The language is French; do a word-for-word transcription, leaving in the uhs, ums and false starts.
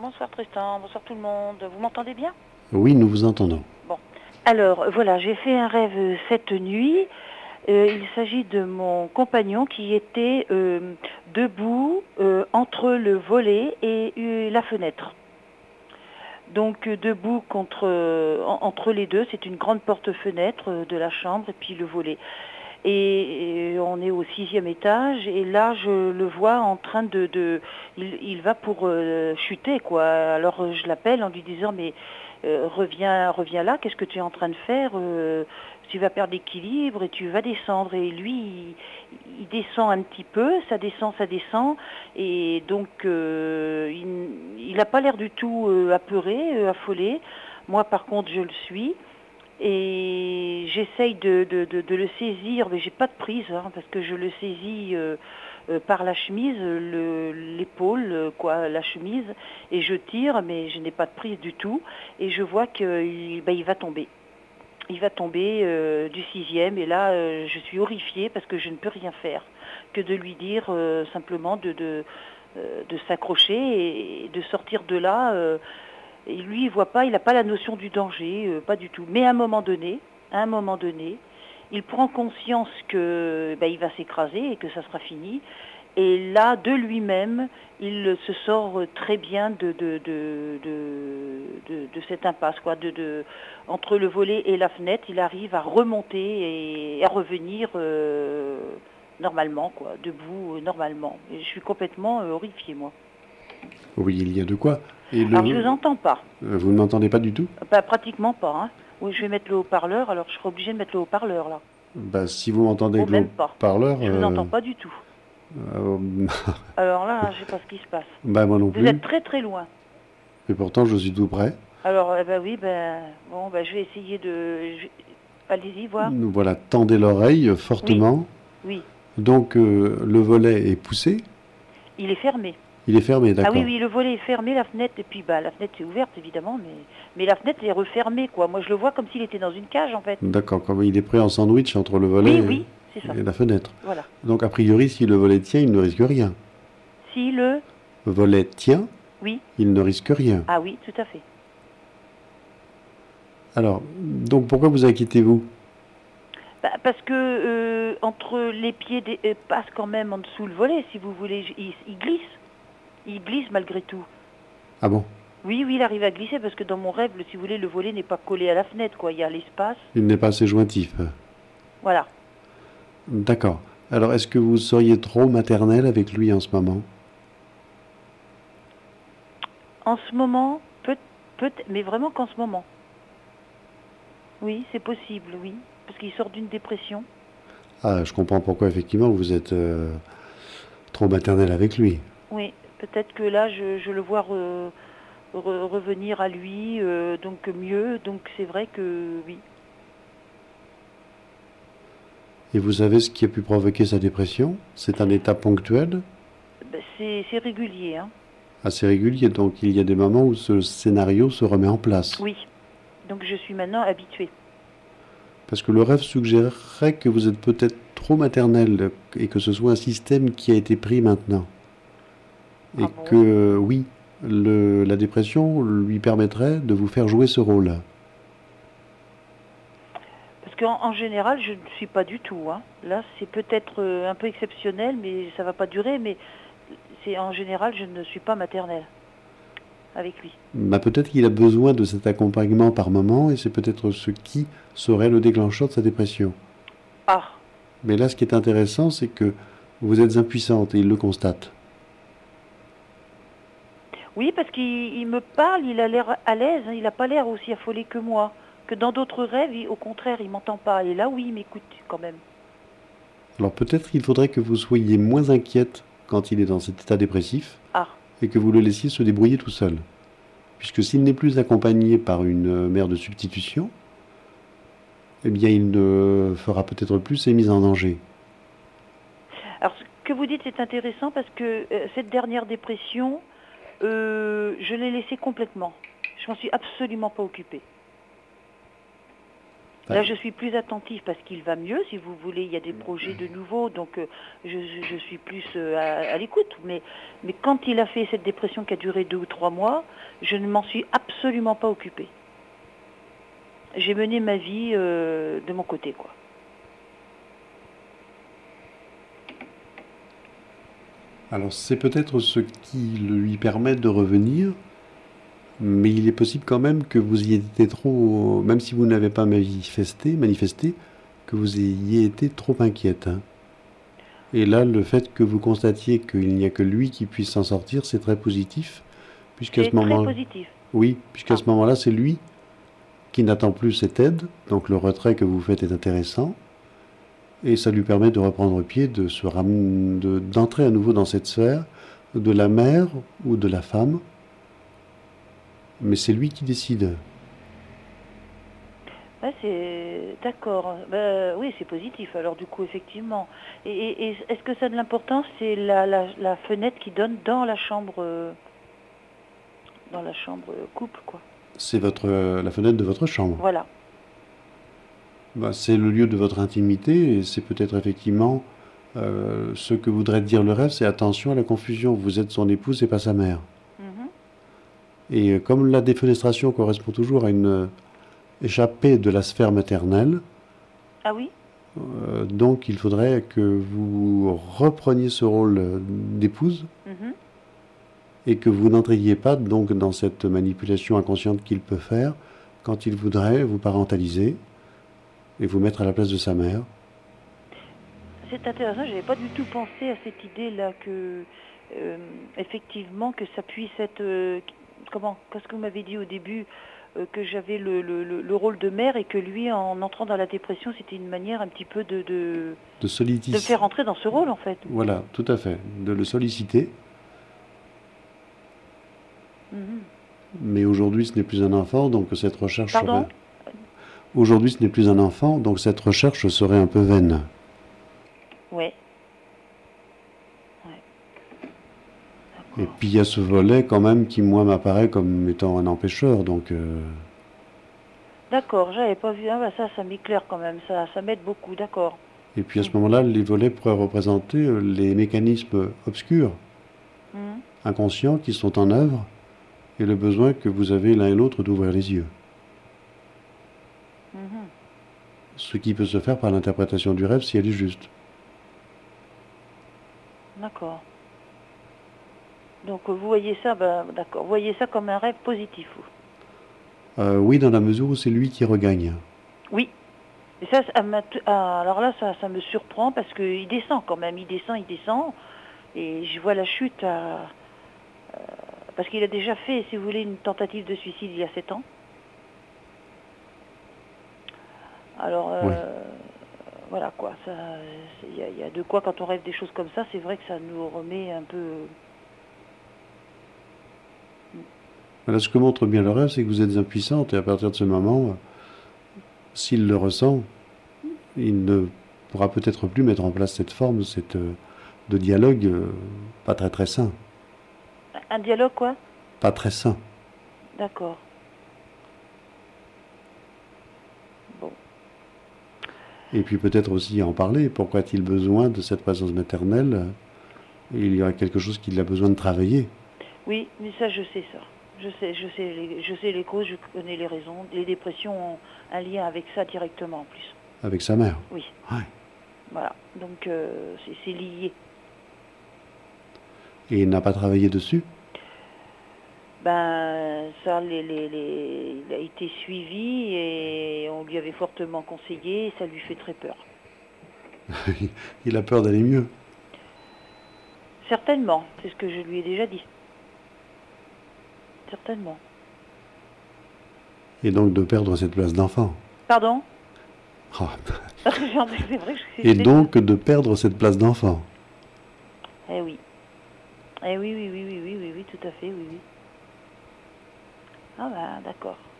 Bonsoir Tristan, bonsoir tout le monde. Vous m'entendez bien? Oui, nous vous entendons. Bon. Alors, voilà, j'ai fait un rêve cette nuit. Euh, il s'agit de mon compagnon qui était euh, debout euh, entre le volet et euh, la fenêtre. Donc euh, debout contre, euh, en, entre les deux, c'est une grande porte-fenêtre euh, de la chambre et puis le volet. Et, et on est au sixième étage et là je le vois en train de, de il, il va pour euh, chuter quoi. Alors euh, je l'appelle en lui disant mais euh, reviens, reviens là, qu'est-ce que tu es en train de faire? euh, Tu vas perdre l'équilibre et tu vas descendre. Et lui il, il descend un petit peu, ça descend, ça descend et donc euh, il n'a pas l'air du tout euh, apeuré, euh, affolé. Moi par contre je le suis. Et j'essaye de, de, de, de le saisir, mais j'ai pas de prise, hein, parce que je le saisis euh, euh, par la chemise, l'épaule, euh, quoi, la chemise, et je tire, mais je n'ai pas de prise du tout, et je vois qu'il ben, il va tomber. Il va tomber euh, du sixième, et là, euh, je suis horrifiée parce que je ne peux rien faire que de lui dire euh, simplement de, de, euh, de s'accrocher et de sortir de là. Euh, Et lui, il voit pas, il n'a pas la notion du danger, euh, pas du tout. Mais à un moment donné, à un moment donné, il prend conscience que ben, il va s'écraser et que ça sera fini. Et là, de lui-même, il se sort très bien de, de, de, de, de, de cette impasse, quoi. De, de, entre le volet et la fenêtre, il arrive à remonter et à revenir euh, normalement, quoi, debout euh, normalement. Et je suis complètement euh, horrifiée, moi. Oui, il y a de quoi. Et Alors, je le... vous entends pas. euh, Vous ne m'entendez pas du tout? Bah, pratiquement pas, hein. Oui, je vais mettre le haut-parleur, alors je serai obligée de mettre le haut-parleur, là. Bah, si vous m'entendez Ou avec le même pas. haut-parleur, Je vous euh, entends pas du tout. euh, Alors là, je sais pas ce qui se passe. bah, moi non Vous êtes plus. très très loin. Et pourtant, je suis tout près. Alors, eh ben oui, ben, bon, ben, je vais essayer de... je- Allez-y, voir. Voilà, tendez l'oreille euh, Oui, fortement. oui. Donc, euh, le volet est poussé. Il est fermé. Il est fermé, Ah oui, d'accord. oui, le volet est fermé, la fenêtre, et puis bah, la fenêtre est ouverte, évidemment, mais, mais la fenêtre est refermée, quoi. Moi, je le vois comme s'il était dans une cage, en fait. D'accord, comme il est pris en sandwich entre le Oui, volet oui, c'est ça. et la fenêtre. Voilà. Donc, a priori, si le volet tient, il ne risque rien. Si le... Le volet tient, Oui. il ne risque rien. Ah oui, tout à fait. Alors, donc pourquoi vous inquiétez-vous? Bah, parce que euh, entre les pieds des, euh, passe quand même en dessous le volet, si vous voulez, il, il glisse, il glisse malgré tout. Ah bon? Oui, oui, il arrive à glisser parce que dans mon rêve, le- si vous voulez, le volet n'est pas collé à la fenêtre, quoi. Il y a l'espace, Il n'est pas assez jointif. voilà. D'accord. Alors, est-ce que vous seriez trop maternel avec lui en ce moment? En ce moment, peut, peut, mais vraiment qu'en ce moment. Oui, c'est possible, oui, parce qu'il sort d'une dépression. Ah, je comprends pourquoi effectivement vous êtes euh, trop maternel avec lui. Oui, peut-être que là, je, je le vois re- re- revenir à lui, euh, donc mieux. Donc c'est vrai que oui. Et vous savez ce qui a pu provoquer sa dépression? C'est un état ponctuel, Ben, c'est c'est régulier, hein. assez régulier, donc il y a des moments où ce scénario se remet en place. Oui, donc je suis maintenant habituée. Parce que le rêve suggérerait que vous êtes peut-être trop maternel et que ce soit un système qui a été pris maintenant. Ah Et bon? que oui, le- la dépression lui permettrait de vous faire jouer ce rôle. Parce qu'en en général, je ne suis pas du tout, hein. Là, c'est peut-être euh, un peu exceptionnel, mais ça va pas durer. Mais c'est en général, je ne suis pas maternelle avec lui. Bah, peut-être qu'il a besoin de cet accompagnement par moment et c'est peut-être ce qui serait le déclencheur de sa dépression. Ah, Mais là, ce qui est intéressant, c'est que vous êtes impuissante et il le constate. oui, parce qu'il il me parle, il a l'air à l'aise, hein. Il n'a pas l'air aussi affolé que moi. Que dans d'autres rêves, il- au contraire, il m'entend pas. Et là, oui, il m'écoute quand même. Alors peut-être qu'il faudrait que vous soyez moins inquiète quand il est dans cet état dépressif Ah, et que vous le laissiez se débrouiller tout seul. Puisque s'il n'est plus accompagné par une euh, mère de substitution, eh bien il ne fera peut-être plus ses mises en danger. alors ce que vous dites, c'est intéressant parce que euh, cette dernière dépression, euh, je l'ai laissée complètement. Je m'en suis absolument pas occupée. Là, je suis plus attentive parce qu'il va mieux, si vous voulez. Il y a des projets de nouveau, donc euh, je, je, je suis plus euh, à, à l'écoute. Mais, mais quand il a fait cette dépression qui a duré deux ou trois mois, je ne m'en suis absolument pas occupée. J'ai mené ma vie euh, de mon côté, quoi. Alors c'est peut-être ce qui lui permet de revenir, mais il est possible quand même que vous y été trop, même si vous n'avez pas manifesté, manifesté, que vous ayez été trop inquiète. Hein. Et là, le fait que vous constatiez qu'il n'y a que lui qui puisse s'en sortir, c'est très positif, puisqu'à ce moment, très positif. Oui, puisqu'à ah. ce moment-là, c'est lui qui n'attend plus cette aide, donc le retrait que vous faites est intéressant, et ça lui permet de reprendre pied, de se ram... de, d'entrer à nouveau dans cette sphère de la mère ou de la femme. Mais c'est lui qui décide. Ouais, c'est d'accord. Ben, oui, c'est positif. Alors du coup, effectivement. Et, et, et est-ce que ça a de l'importance? C'est la, la, la fenêtre qui donne dans la chambre, dans la chambre couple, quoi. C'est votre la fenêtre de votre chambre. Voilà. Ben, c'est le lieu de votre intimité et c'est peut-être effectivement euh, ce que voudrait dire le rêve, c'est attention à la confusion. Vous êtes son épouse et pas sa mère. Et comme la défenestration correspond toujours à une échappée de la sphère maternelle, ah oui euh, donc il faudrait que vous repreniez ce rôle d'épouse mm-hmm. et que vous n'entriez pas donc dans cette manipulation inconsciente qu'il peut faire quand il voudrait vous parentaliser et vous mettre à la place de sa mère. C'est intéressant, je n'avais pas du tout pensé à cette idée-là que euh, effectivement que ça puisse être... Euh, Comment? Qu'est-ce que vous m'avez dit au début euh, que j'avais le, le, le rôle de mère et que lui, en entrant dans la dépression, c'était une manière un petit peu de de, de, solidic... de faire entrer dans ce rôle, en fait. Voilà, tout à fait, de le solliciter. Mm-hmm. Mais aujourd'hui, ce n'est plus un enfant, donc cette recherche Pardon serait... Aujourd'hui, ce n'est plus un enfant, donc cette recherche serait un peu vaine. Oui. Et puis il y a ce volet quand même qui, moi, m'apparaît comme étant un empêcheur, donc... Euh... D'accord, j'avais pas vu, ah bah ça, ça m'éclaire quand même, ça, ça m'aide beaucoup, d'accord. Et puis à ce mmh. moment-là, les volets pourraient représenter les mécanismes obscurs, mmh. inconscients, qui sont en œuvre, et le besoin que vous avez l'un et l'autre d'ouvrir les yeux. Mmh. Ce qui peut se faire par l'interprétation du rêve si elle est juste. D'accord. Donc vous voyez ça, ben, d'accord, vous voyez ça comme un rêve positif, vous. Euh, oui, dans la mesure où c'est lui qui regagne. Oui. Et ça, ça alors là, ça, ça me surprend parce qu'il descend quand même, il descend, il descend, et je vois la chute à, euh, parce qu'il a déjà fait, si vous voulez, une tentative de suicide il y a sept ans. Alors, euh, oui. Voilà quoi, il y, y a de quoi quand on rêve des choses comme ça, c'est vrai que ça nous remet un peu... Voilà, ce que montre bien le rêve, c'est que vous êtes impuissante et à partir de ce moment, s'il le ressent, il ne pourra peut-être plus mettre en place cette forme cette, de dialogue euh, pas très très sain. Un dialogue quoi? Pas très sain. D'accord. Bon. Et puis peut-être aussi en parler. Pourquoi a-t-il besoin de cette présence maternelle? Il y aurait quelque chose qu'il a besoin de travailler. Oui, mais ça je sais ça. Je sais, je sais, les, je sais les causes, je connais les raisons. Les dépressions ont un lien avec ça directement en plus. Avec sa mère? Oui. Ouais. Voilà, donc euh, c'est lié. Et il n'a pas travaillé dessus? Ben, ça, les, les, les, il a été suivi et on lui avait fortement conseillé et ça lui fait très peur. Il a peur d'aller mieux? Certainement, c'est ce que je lui ai déjà dit. Certainement. Et donc de perdre cette place d'enfant. Pardon? Oh. C'est vrai que je Et donc de perdre cette place d'enfant. Eh oui. Eh oui, oui, oui, oui, oui, oui, oui, tout à fait, oui, oui. Ah ben, d'accord.